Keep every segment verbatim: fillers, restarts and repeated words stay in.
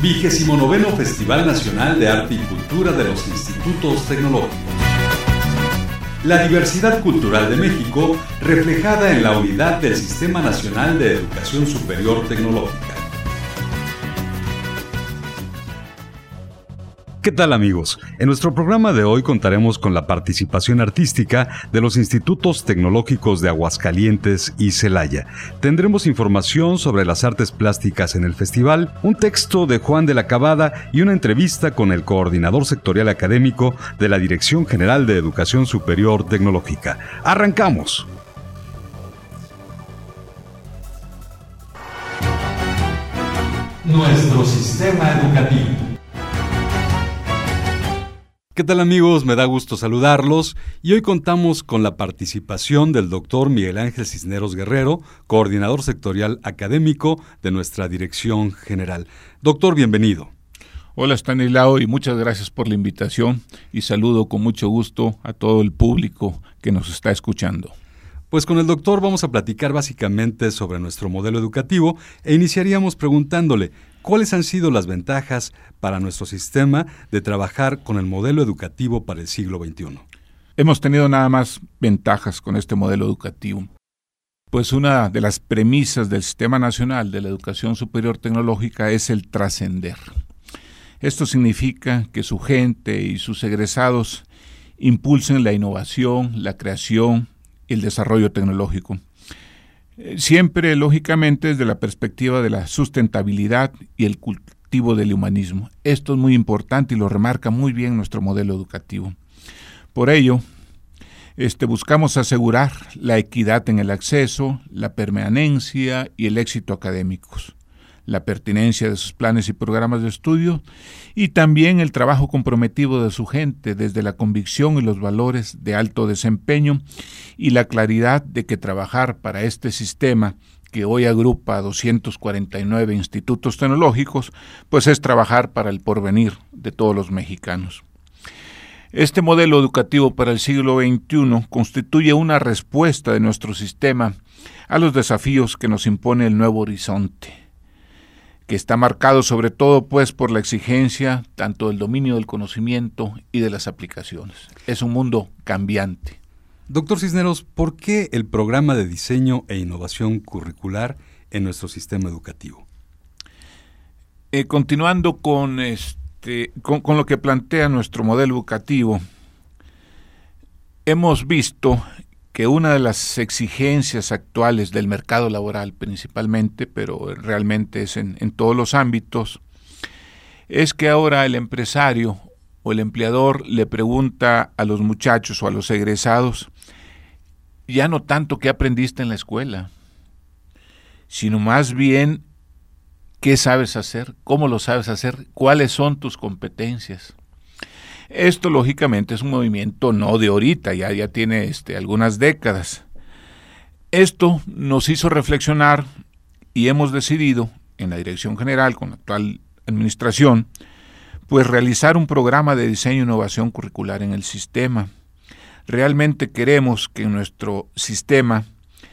vigésimo noveno Festival Nacional de Arte y Cultura de los Institutos Tecnológicos. La diversidad cultural de México reflejada en la unidad del Sistema Nacional de Educación Superior Tecnológica. ¿Qué tal, amigos? En nuestro programa de hoy contaremos con la participación artística de los Institutos Tecnológicos de Aguascalientes y Celaya. Tendremos información sobre las artes plásticas en el festival, un texto de Juan de la Cabada y una entrevista con el coordinador sectorial académico de la Dirección General de Educación Superior Tecnológica. ¡Arrancamos! Nuestro sistema educativo. ¿Qué tal, amigos? Me da gusto saludarlos y hoy contamos con la participación del doctor Miguel Ángel Cisneros Guerrero, coordinador sectorial académico de nuestra Dirección General. Doctor, bienvenido. Hola, Stanislao, y muchas gracias por la invitación y saludo con mucho gusto a todo el público que nos está escuchando. Pues con el doctor vamos a platicar básicamente sobre nuestro modelo educativo e iniciaríamos preguntándole ¿cuáles han sido las ventajas para nuestro sistema de trabajar con el modelo educativo para el siglo veintiuno? Hemos tenido nada más ventajas con este modelo educativo. Pues una de las premisas del Sistema Nacional de la Educación Superior Tecnológica es el trascender. Esto significa que su gente y sus egresados impulsen la innovación, la creación y el desarrollo tecnológico. Siempre, lógicamente, desde la perspectiva de la sustentabilidad y el cultivo del humanismo. Esto es muy importante y lo remarca muy bien nuestro modelo educativo. Por ello, este, buscamos asegurar la equidad en el acceso, la permanencia y el éxito académicos, la pertinencia de sus planes y programas de estudio y también el trabajo comprometido de su gente desde la convicción y los valores de alto desempeño y la claridad de que trabajar para este sistema que hoy agrupa a doscientos cuarenta y nueve institutos tecnológicos, pues es trabajar para el porvenir de todos los mexicanos. Este modelo educativo para el siglo veintiuno constituye una respuesta de nuestro sistema a los desafíos que nos impone el nuevo horizonte, que está marcado sobre todo pues por la exigencia tanto del dominio del conocimiento y de las aplicaciones. Es un mundo cambiante. Doctor Cisneros, ¿por qué el programa de diseño e innovación curricular en nuestro sistema educativo? Eh, continuando con, este, con, con lo que plantea nuestro modelo educativo, hemos visto que una de las exigencias actuales del mercado laboral principalmente, pero realmente es en, en todos los ámbitos, es que ahora el empresario o el empleador le pregunta a los muchachos o a los egresados, ya no tanto qué aprendiste en la escuela, sino más bien qué sabes hacer, cómo lo sabes hacer, cuáles son tus competencias. Esto, lógicamente, es un movimiento no de ahorita, ya, ya tiene este, algunas décadas. Esto nos hizo reflexionar y hemos decidido, en la Dirección General, con la actual administración, pues realizar un programa de diseño e innovación curricular en el sistema. Realmente queremos que nuestro sistema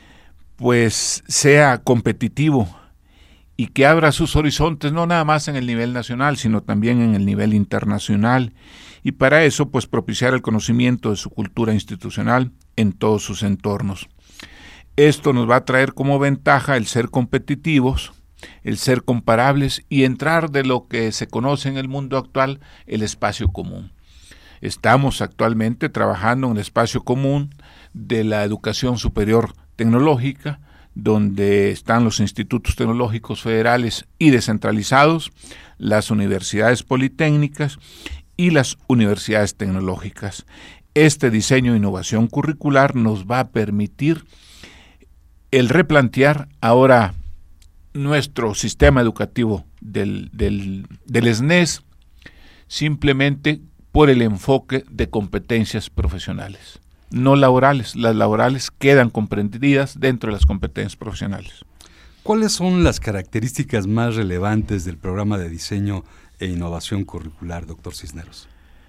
pues sea competitivo y que abra sus horizontes no nada más en el nivel nacional, sino también en el nivel internacional. Y para eso, pues propiciar el conocimiento de su cultura institucional en todos sus entornos. Esto nos va a traer como ventaja el ser competitivos, el ser comparables y entrar de lo que se conoce en el mundo actual, el espacio común. Estamos actualmente trabajando en el espacio común de la educación superior tecnológica, donde están los institutos tecnológicos federales y descentralizados, las universidades politécnicas y las universidades tecnológicas. Este diseño e innovación curricular nos va a permitir el replantear ahora nuestro sistema educativo del, del, del S N E S simplemente por el enfoque de competencias profesionales, no laborales. Las laborales quedan comprendidas dentro de las competencias profesionales. ¿Cuáles son las características más relevantes del programa de diseño e innovación curricular, doctor Cisneros?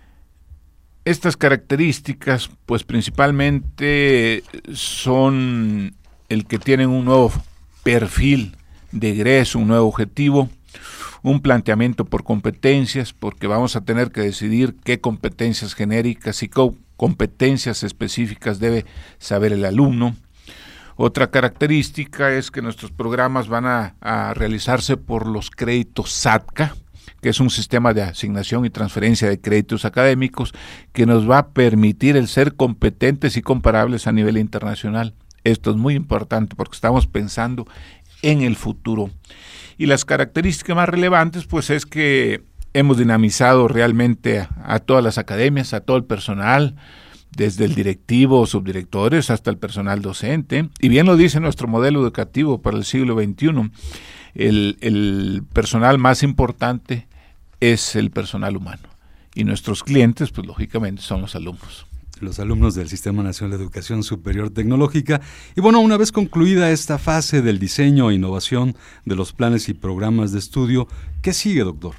Estas características, pues principalmente son el que tienen un nuevo perfil de egreso, un nuevo objetivo, un planteamiento por competencias, porque vamos a tener que decidir qué competencias genéricas y qué competencias específicas debe saber el alumno. Otra característica es que nuestros programas van a, a realizarse por los créditos S A T C A, que es un sistema de asignación y transferencia de créditos académicos que nos va a permitir el ser competentes y comparables a nivel internacional. Esto es muy importante porque estamos pensando en el futuro. Y las características más relevantes pues es que hemos dinamizado realmente a, a todas las academias, a todo el personal, desde el directivo, subdirectores, hasta el personal docente. Y bien lo dice nuestro modelo educativo para el siglo veintiuno, el, el personal más importante es el personal humano. Y nuestros clientes, pues lógicamente, son los alumnos. Los alumnos del Sistema Nacional de Educación Superior Tecnológica. Y bueno, una vez concluida esta fase del diseño e innovación de los planes y programas de estudio, ¿qué sigue, doctor?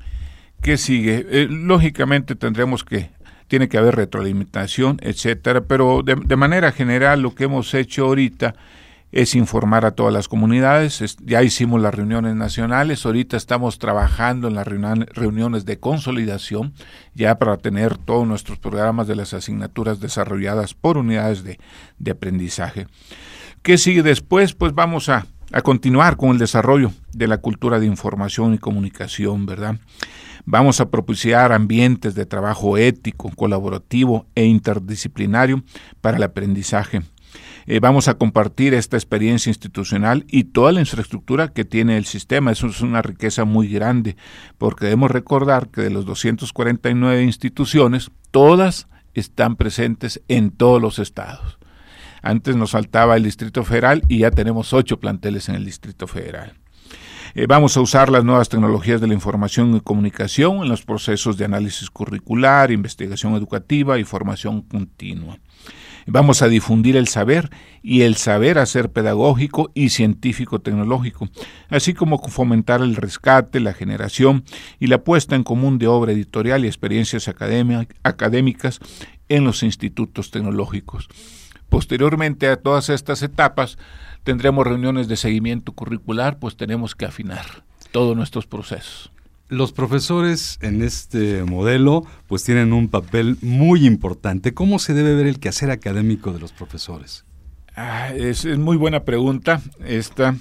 ¿Qué sigue? Eh, lógicamente tendremos que, tiene que haber retroalimentación, etcétera, pero de, de manera general lo que hemos hecho ahorita es informar a todas las comunidades. Es, ya hicimos las reuniones nacionales, ahorita estamos trabajando en las reunión, reuniones de consolidación, ya para tener todos nuestros programas de las asignaturas desarrolladas por unidades de, de aprendizaje. ¿Qué sigue después? Pues vamos a, a continuar con el desarrollo de la cultura de información y comunicación, ¿verdad? Vamos a propiciar ambientes de trabajo ético, colaborativo e interdisciplinario para el aprendizaje. Eh, vamos a compartir esta experiencia institucional y toda la infraestructura que tiene el sistema. Eso es una riqueza muy grande, porque debemos recordar que de los doscientas cuarenta y nueve instituciones, todas están presentes en todos los estados. Antes nos faltaba el Distrito Federal y ya tenemos ocho planteles en el Distrito Federal. Eh, vamos a usar las nuevas tecnologías de la información y comunicación en los procesos de análisis curricular, investigación educativa y formación continua. Vamos a difundir el saber y el saber hacer pedagógico y científico-tecnológico, así como fomentar el rescate, la generación y la puesta en común de obra editorial y experiencias académicas en los institutos tecnológicos. Posteriormente a todas estas etapas, tendremos reuniones de seguimiento curricular, pues tenemos que afinar todos nuestros procesos. Los profesores en este modelo pues tienen un papel muy importante. ¿Cómo se debe ver el quehacer académico de los profesores? Ah, es, es muy buena pregunta esta.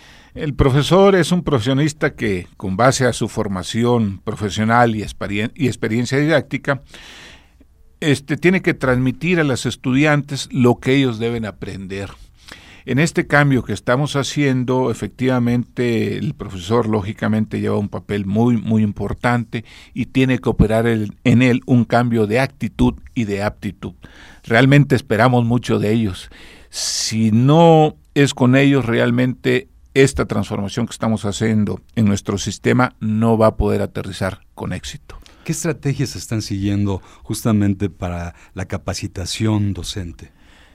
El profesor es un profesionista que, con base a su formación profesional y, experien- y experiencia didáctica, este, tiene que transmitir a los estudiantes lo que ellos deben aprender. En este cambio que estamos haciendo, efectivamente, el profesor lógicamente lleva un papel muy, muy importante y tiene que operar el, en él un cambio de actitud y de aptitud. Realmente esperamos mucho de ellos. Si no es con ellos, realmente esta transformación que estamos haciendo en nuestro sistema no va a poder aterrizar con éxito. ¿Qué estrategias están siguiendo justamente para la capacitación docente?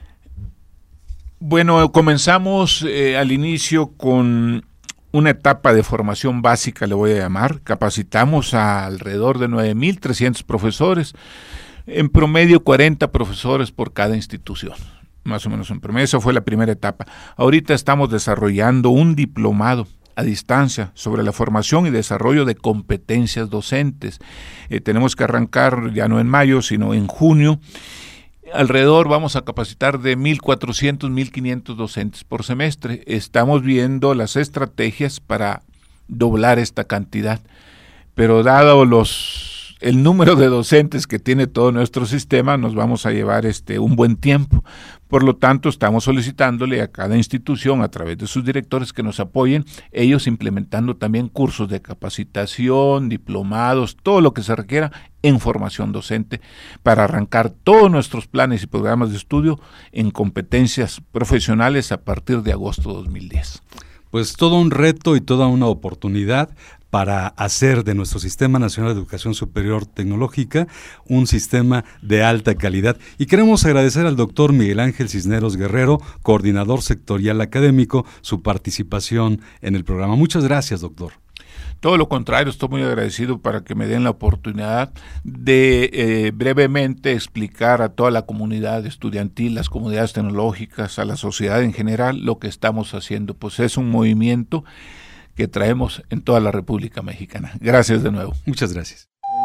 Bueno, comenzamos eh, al inicio con una etapa de formación básica, le voy a llamar. Capacitamos a alrededor de nueve mil trescientos profesores, en promedio cuarenta profesores por cada institución, más o menos en promedio. Esa fue la primera etapa. Ahorita estamos desarrollando un diplomado a distancia sobre la formación y desarrollo de competencias docentes. Eh, tenemos que arrancar ya no en mayo, sino en junio. Alrededor vamos a capacitar de mil cuatrocientos, mil quinientos docentes por semestre. Estamos viendo las estrategias para doblar esta cantidad, pero dado los el número de docentes que tiene todo nuestro sistema, nos vamos a llevar este un buen tiempo. Por lo tanto, estamos solicitándole a cada institución, a través de sus directores, que nos apoyen, ellos implementando también cursos de capacitación, diplomados, todo lo que se requiera en formación docente, para arrancar todos nuestros planes y programas de estudio en competencias profesionales a partir de agosto de dos mil diez. Pues todo un reto y toda una oportunidad para hacer de nuestro Sistema Nacional de Educación Superior Tecnológica un sistema de alta calidad. Y queremos agradecer al doctor Miguel Ángel Cisneros Guerrero, coordinador sectorial académico, su participación en el programa. Muchas gracias, doctor. Todo lo contrario, estoy muy agradecido para que me den la oportunidad de eh, brevemente explicar a toda la comunidad estudiantil, las comunidades tecnológicas, a la sociedad en general, lo que estamos haciendo. Pues es un movimiento que traemos en toda la República Mexicana. Gracias de nuevo. Muchas gracias.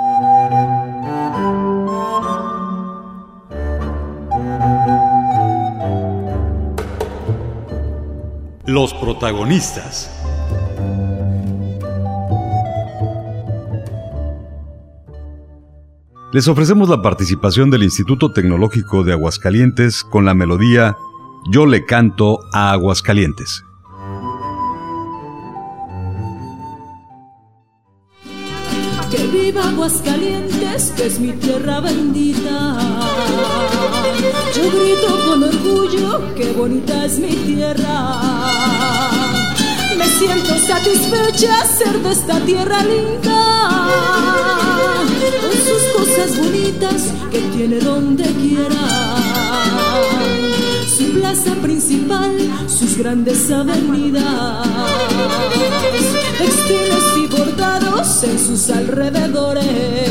Los protagonistas. Les ofrecemos la participación del Instituto Tecnológico de Aguascalientes con la melodía Yo le canto a Aguascalientes. Que viva Aguascalientes, que es mi tierra bendita. Yo grito con orgullo, qué bonita es mi tierra. Me siento satisfecha ser de esta tierra linda, con sus cosas bonitas que tiene donde quiera. Su plaza principal, sus grandes avenidas, textiles y bordados en sus alrededores,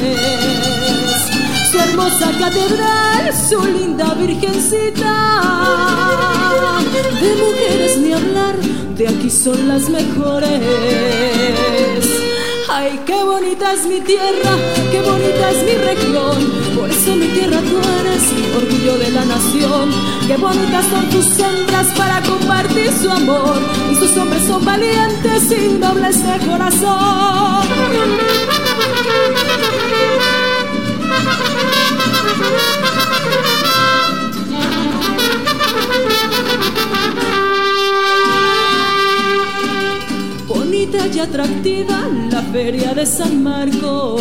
su hermosa catedral, su linda virgencita. De mujeres ni hablar, de aquí son las mejores. Ay, qué bonita es mi tierra, qué bonita es mi región. Por eso mi tierra tú eres, orgullo de la nación. Qué bonitas son tus hembras para compartir su amor, y sus hombres son valientes y nobles de corazón. Bonita y atractiva la feria de San Marcos,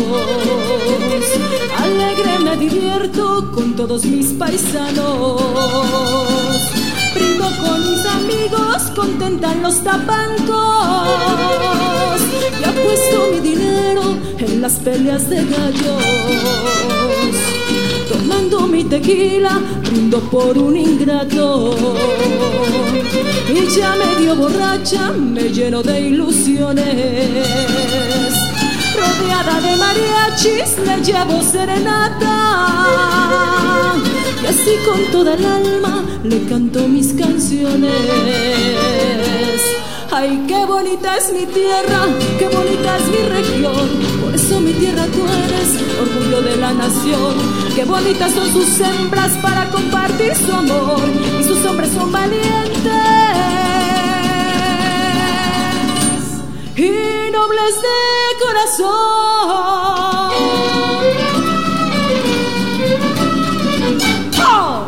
alegre me divierto con todos mis paisanos, brindo con mis amigos, contentan los tapancos, y apuesto mi dinero en las peleas de gallos. Tomando mi tequila, brindo por un ingrato, y ya medio borracha me lleno de ilusiones. Rodeada de mariachis le llevo serenata, y así con toda el alma le canto mis canciones. Ay, qué bonita es mi tierra, qué bonita es mi región. Por eso mi tierra tú eres, orgullo de la nación. Qué bonitas son sus hembras para compartir su amor, y sus hombres son valientes y nobles de corazón. ¡Oh!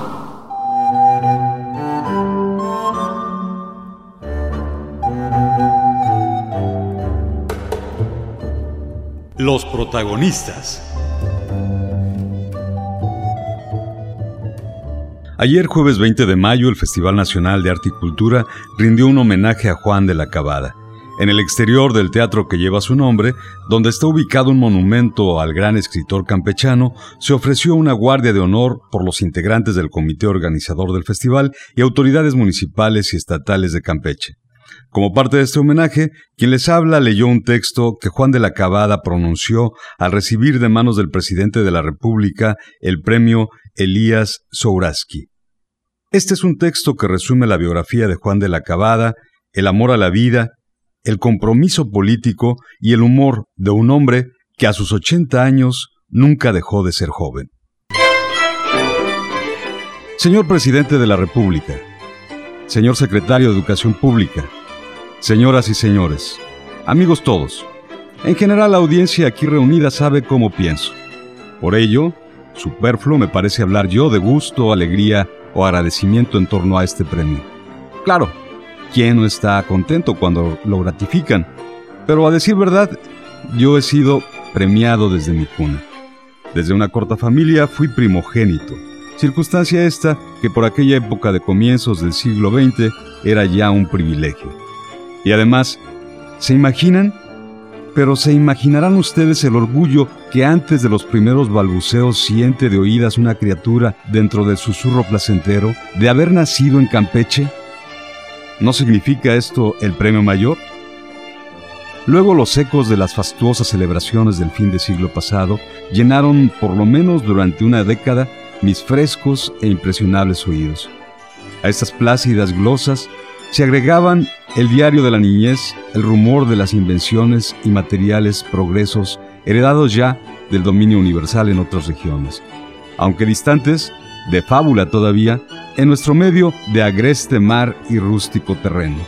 Los protagonistas. Ayer, jueves veinte de mayo, el Festival Nacional de Arte y Cultura rindió un homenaje a Juan de la Cabada. En el exterior del teatro que lleva su nombre, donde está ubicado un monumento al gran escritor campechano, se ofreció una guardia de honor por los integrantes del comité organizador del festival y autoridades municipales y estatales de Campeche. Como parte de este homenaje, quien les habla leyó un texto que Juan de la Cabada pronunció al recibir de manos del presidente de la República el premio Elías Souraski. Este es un texto que resume la biografía de Juan de la Cabada, el amor a la vida, el compromiso político y el humor de un hombre que a sus ochenta años nunca dejó de ser joven. Señor Presidente de la República, señor Secretario de Educación Pública, señoras y señores, amigos todos, en general la audiencia aquí reunida sabe cómo pienso. Por ello, superfluo me parece hablar yo de gusto, alegría o agradecimiento en torno a este premio. Claro, ¿quién no está contento cuando lo gratifican? Pero a decir verdad, yo he sido premiado desde mi cuna. Desde una corta familia fui primogénito, circunstancia esta que por aquella época de comienzos del siglo veinte era ya un privilegio. Y además, ¿se imaginan? Pero ¿se imaginarán ustedes el orgullo que antes de los primeros balbuceos siente de oídas una criatura dentro del susurro placentero de haber nacido en Campeche? ¿No significa esto el premio mayor? Luego los ecos de las fastuosas celebraciones del fin de siglo pasado llenaron, por lo menos durante una década, mis frescos e impresionables oídos. A estas plácidas glosas se agregaban el diario de la niñez, el rumor de las invenciones y materiales progresos heredados ya del dominio universal en otras regiones, aunque distantes, de fábula todavía, en nuestro medio de agreste mar y rústico terreno.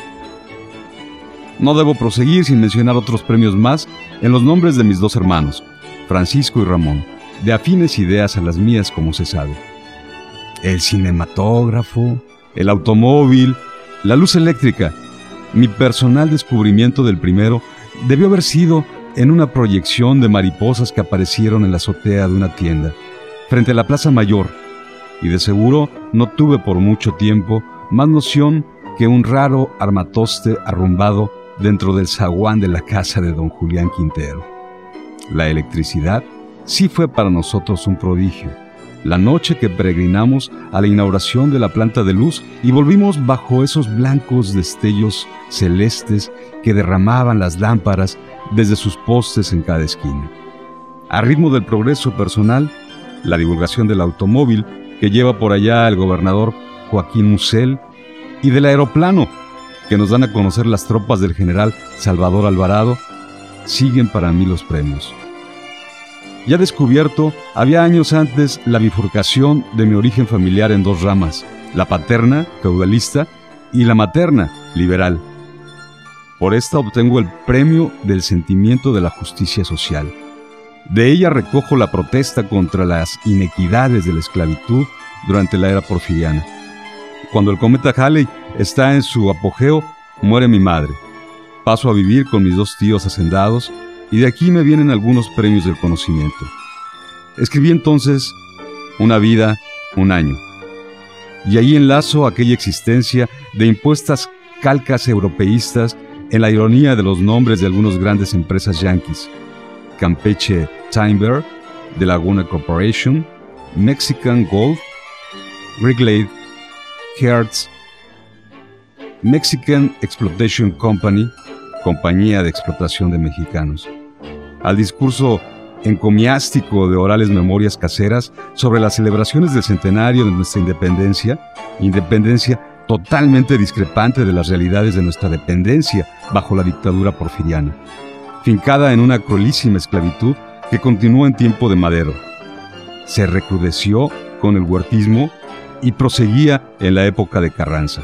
No debo proseguir sin mencionar otros premios más en los nombres de mis dos hermanos, Francisco y Ramón, de afines ideas a las mías, como se sabe. El cinematógrafo, el automóvil, la luz eléctrica. Mi personal descubrimiento del primero debió haber sido en una proyección de mariposas que aparecieron en la azotea de una tienda, frente a la Plaza Mayor, y de seguro no tuve por mucho tiempo más noción que un raro armatoste arrumbado dentro del zaguán de la casa de don Julián Quintero. La electricidad sí fue para nosotros un prodigio. La noche que peregrinamos a la inauguración de la planta de luz y volvimos bajo esos blancos destellos celestes que derramaban las lámparas desde sus postes en cada esquina. A ritmo del progreso personal, la divulgación del automóvil que lleva por allá el gobernador Joaquín Musel y del aeroplano que nos dan a conocer las tropas del general Salvador Alvarado, siguen para mí los premios. Ya descubierto, había años antes la bifurcación de mi origen familiar en dos ramas, la paterna, feudalista, y la materna, liberal. Por esta obtengo el premio del sentimiento de la justicia social. De ella recojo la protesta contra las inequidades de la esclavitud durante la era porfiriana. Cuando el cometa Halley está en su apogeo, muere mi madre. Paso a vivir con mis dos tíos hacendados, y de aquí me vienen algunos premios del conocimiento. Escribí entonces Una vida, un año, y ahí enlazo aquella existencia de impuestas calcas europeístas en la ironía de los nombres de algunas grandes empresas yanquis: Campeche Timber, de Laguna Corporation, Mexican Gold, Wrigley, Hertz, Mexican Exploitation Company, compañía de explotación de mexicanos, al discurso encomiástico de orales memorias caseras sobre las celebraciones del centenario de nuestra independencia, independencia totalmente discrepante de las realidades de nuestra dependencia bajo la dictadura porfiriana, fincada en una cruelísima esclavitud que continuó en tiempo de Madero. Se recrudeció con el huertismo y proseguía en la época de Carranza.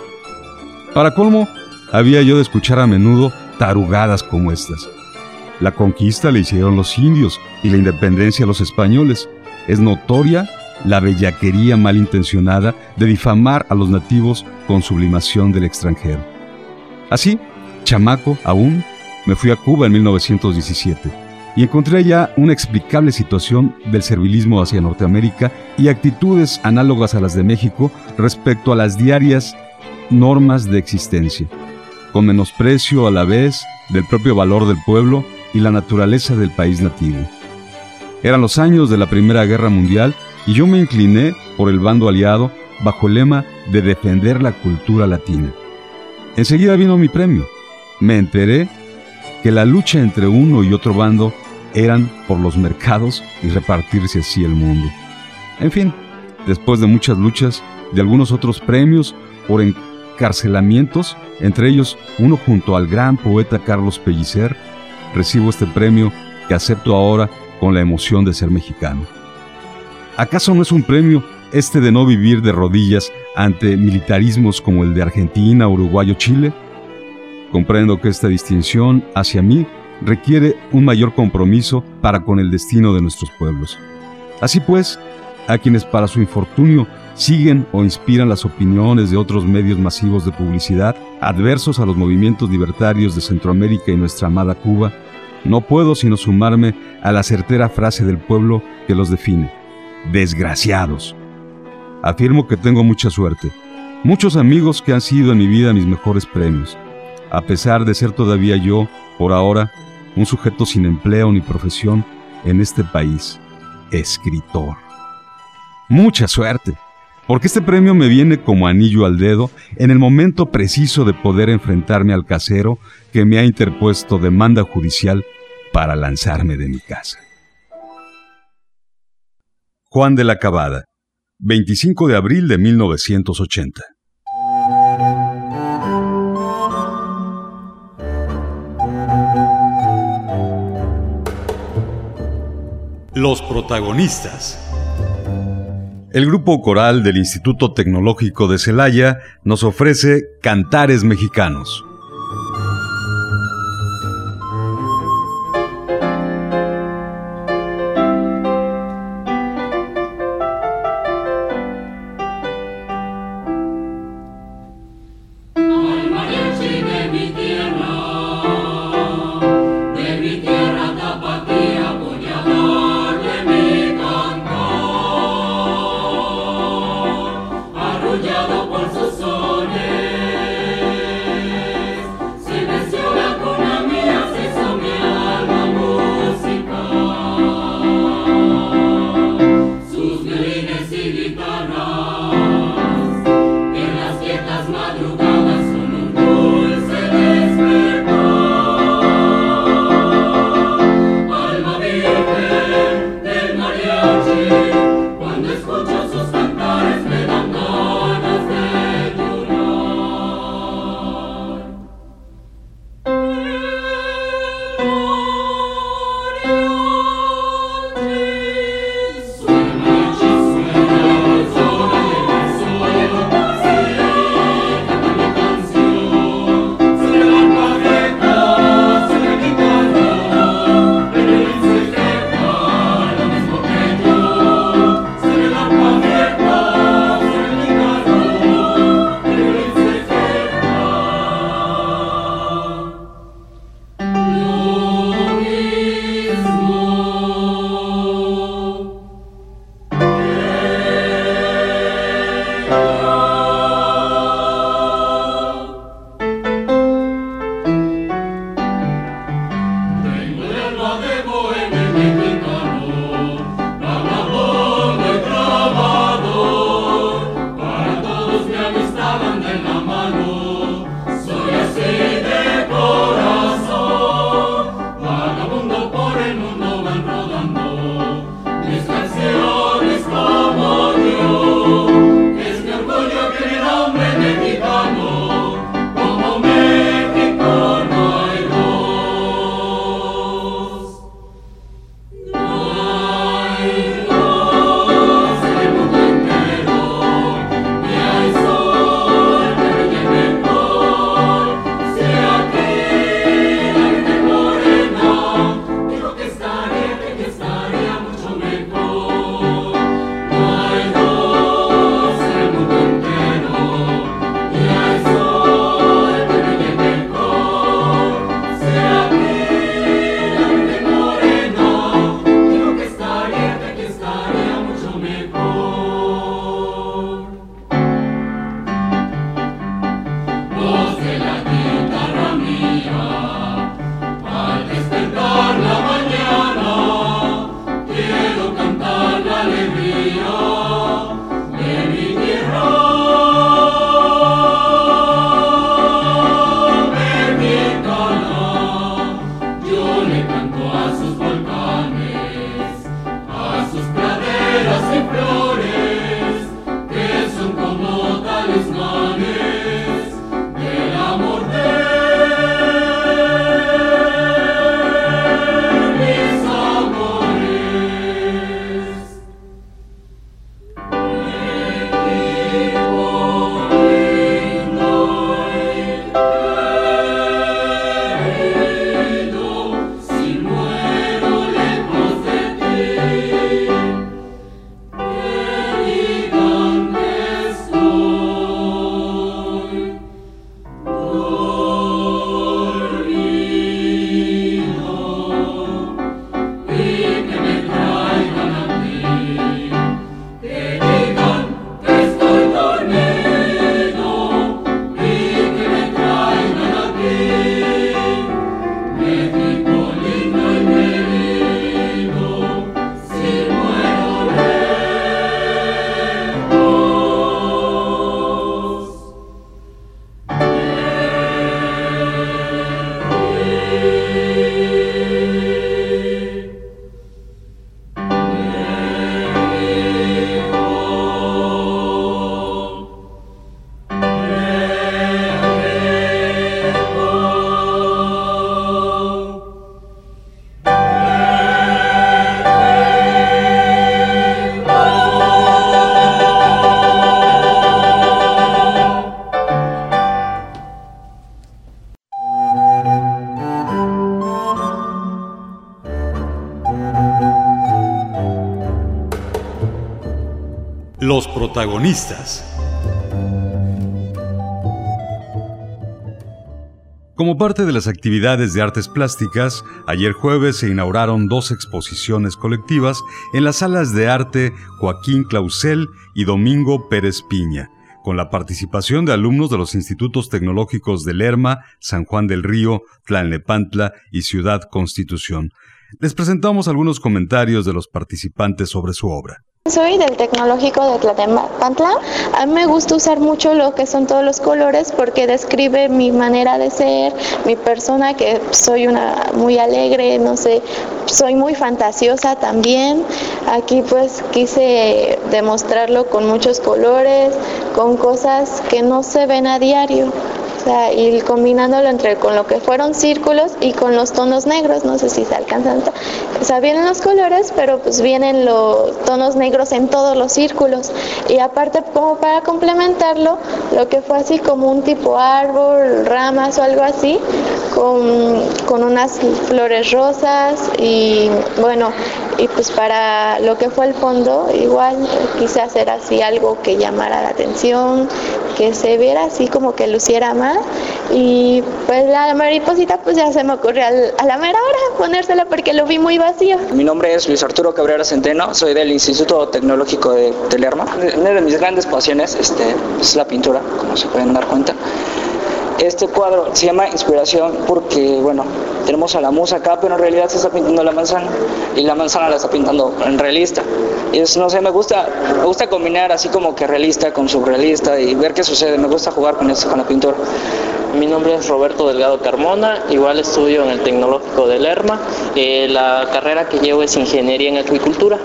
Para colmo, había yo de escuchar a menudo tarugadas como estas. La conquista la hicieron los indios y la independencia los españoles. Es notoria la bellaquería malintencionada de difamar a los nativos con sublimación del extranjero. Así, chamaco aún, me fui a Cuba en mil novecientos diecisiete y encontré allá una explicable situación del servilismo hacia Norteamérica y actitudes análogas a las de México respecto a las diarias normas de existencia, con menosprecio a la vez del propio valor del pueblo y la naturaleza del país nativo. Eran los años de la Primera Guerra Mundial y yo me incliné por el bando aliado bajo el lema de defender la cultura latina. Enseguida vino mi premio. Me enteré que la lucha entre uno y otro bando eran por los mercados y repartirse así el mundo. En fin, después de muchas luchas, de algunos otros premios por encarcelamientos, entre ellos uno junto al gran poeta Carlos Pellicer, recibo este premio que acepto ahora con la emoción de ser mexicano. ¿Acaso no es un premio este de no vivir de rodillas ante militarismos como el de Argentina, Uruguay o Chile? Comprendo que esta distinción hacia mí requiere un mayor compromiso para con el destino de nuestros pueblos. Así pues, a quienes para su infortunio siguen o inspiran las opiniones de otros medios masivos de publicidad adversos a los movimientos libertarios de Centroamérica y nuestra amada Cuba, no puedo sino sumarme a la certera frase del pueblo que los define: desgraciados. Afirmo que tengo mucha suerte, muchos amigos que han sido en mi vida mis mejores premios, a pesar de ser todavía yo, por ahora, un sujeto sin empleo ni profesión en este país, escritor. Mucha suerte, porque este premio me viene como anillo al dedo en el momento preciso de poder enfrentarme al casero que me ha interpuesto demanda judicial para lanzarme de mi casa. Juan de la Cabada, veinticinco de abril de mil novecientos ochenta. Los protagonistas. El grupo coral del Instituto Tecnológico de Celaya nos ofrece Cantares Mexicanos. Los protagonistas. Como parte de las actividades de artes plásticas, ayer jueves se inauguraron dos exposiciones colectivas en las salas de arte Joaquín Clausel y Domingo Pérez Piña, con la participación de alumnos de los institutos tecnológicos de Lerma, San Juan del Río, Tlalnepantla y Ciudad Constitución. Les presentamos algunos comentarios de los participantes sobre su obra. Soy del Tecnológico de Tlalnepantla. A mí me gusta usar mucho lo que son todos los colores porque describe mi manera de ser, mi persona, que soy una muy alegre, no sé, soy muy fantasiosa también. Aquí pues quise demostrarlo con muchos colores, con cosas que no se ven a diario. O sea, y combinándolo entre con lo que fueron círculos y con los tonos negros, no sé si se alcanzan. O sea, vienen los colores, pero pues vienen los tonos negros en todos los círculos. Y aparte, como para complementarlo, lo que fue así como un tipo árbol, ramas o algo así, con, con unas flores rosas y bueno, y pues para lo que fue el fondo, igual quise hacer así algo que llamara la atención, que se viera así como que luciera más. Y pues la mariposita pues ya se me ocurrió al, a la mera hora ponérsela porque lo vi muy vacío. Mi nombre es Luis Arturo Cabrera Centeno, soy del Instituto Tecnológico de, de Lerma. Una de mis grandes pasiones este, es la pintura, como se pueden dar cuenta. Este cuadro se llama Inspiración porque, bueno, tenemos a la musa acá, pero en realidad se está pintando la manzana y la manzana la está pintando en realista. Y es, no sé, me gusta, me gusta combinar así como que realista con surrealista y ver qué sucede. Me gusta jugar con esto, con la pintura. Mi nombre es Roberto Delgado Carmona, igual estudio en el Tecnológico de Lerma. Eh, la carrera que llevo es Ingeniería en Agricultura.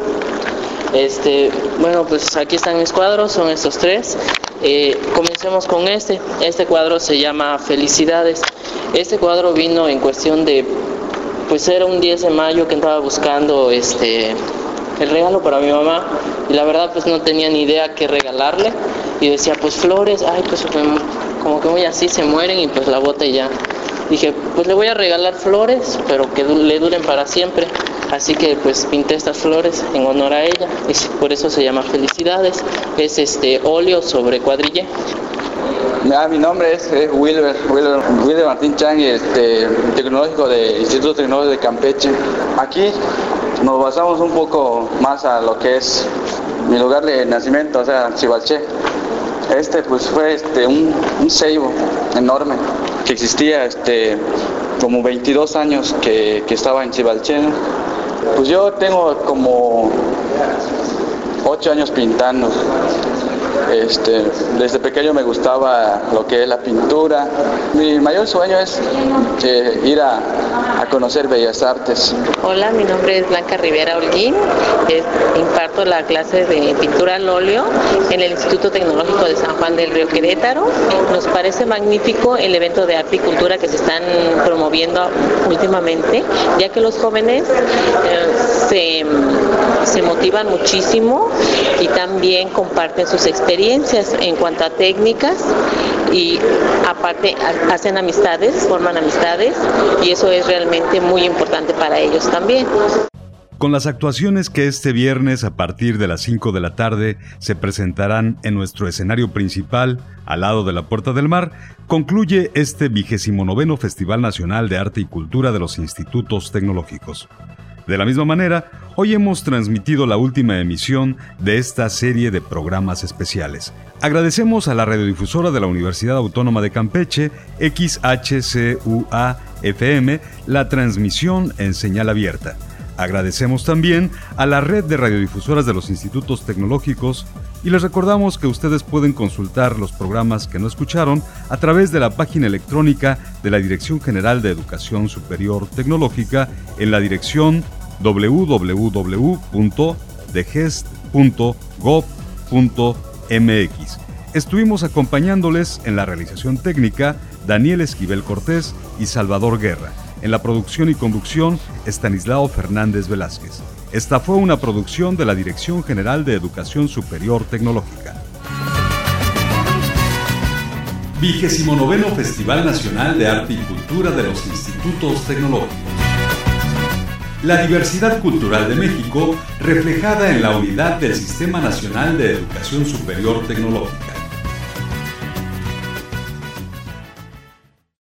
Este, bueno, pues aquí están mis cuadros, son estos tres. Eh, comencemos con este. Este cuadro se llama Felicidades. Este cuadro vino en cuestión de, pues era un diez de mayo que estaba buscando este el regalo para mi mamá y la verdad pues no tenía ni idea qué regalarle y decía pues flores, ay pues como que muy así se mueren y pues la bota y ya. Dije pues le voy a regalar flores pero que le duren para siempre. Así que pues pinté estas flores en honor a ella y por eso se llama Felicidades. Es este óleo sobre cuadrillé. Ah, mi nombre es, es Wilber, Wilber, Wilber Martín Chang, este, tecnológico del Instituto Tecnológico de Campeche. Aquí nos basamos un poco más a lo que es mi lugar de nacimiento, o sea, Chivalché. Este pues fue este, un, un ceibo enorme que existía este, como veintidós años que, que estaba en Chivalché. Pues yo tengo como ocho años pintando. Este, desde pequeño me gustaba lo que es la pintura. Mi mayor sueño es eh, ir a, a conocer Bellas Artes. Hola, mi nombre es Blanca Rivera Holguín. Eh, imparto la clase de pintura al óleo en el Instituto Tecnológico de San Juan del Río, Querétaro. Nos parece magnífico el evento de arte y cultura que se están promoviendo últimamente, ya que los jóvenes eh, se, se motivan muchísimo y también comparten sus experiencias en cuanto a técnicas y aparte hacen amistades, forman amistades y eso es realmente muy importante para ellos también. Con las actuaciones que este viernes a partir de las cinco de la tarde se presentarán en nuestro escenario principal, al lado de la Puerta del Mar, concluye este vigésimo noveno Festival Nacional de Arte y Cultura de los Institutos Tecnológicos. De la misma manera, hoy hemos transmitido la última emisión de esta serie de programas especiales. Agradecemos a la radiodifusora de la Universidad Autónoma de Campeche, X H C U A F M, la transmisión en señal abierta. Agradecemos también a la red de radiodifusoras de los institutos tecnológicos y les recordamos que ustedes pueden consultar los programas que no escucharon a través de la página electrónica de la Dirección General de Educación Superior Tecnológica en la dirección doble u doble u doble u punto degest punto gob punto m x. Estuvimos acompañándoles en la realización técnica Daniel Esquivel Cortés y Salvador Guerra. En la producción y conducción, Estanislao Fernández Velázquez. Esta fue una producción de la Dirección General de Educación Superior Tecnológica. Vigésimo noveno Festival Nacional de Arte y Cultura de los Institutos Tecnológicos. la diversidad cultural de México reflejada en la unidad del Sistema Nacional de Educación Superior Tecnológica.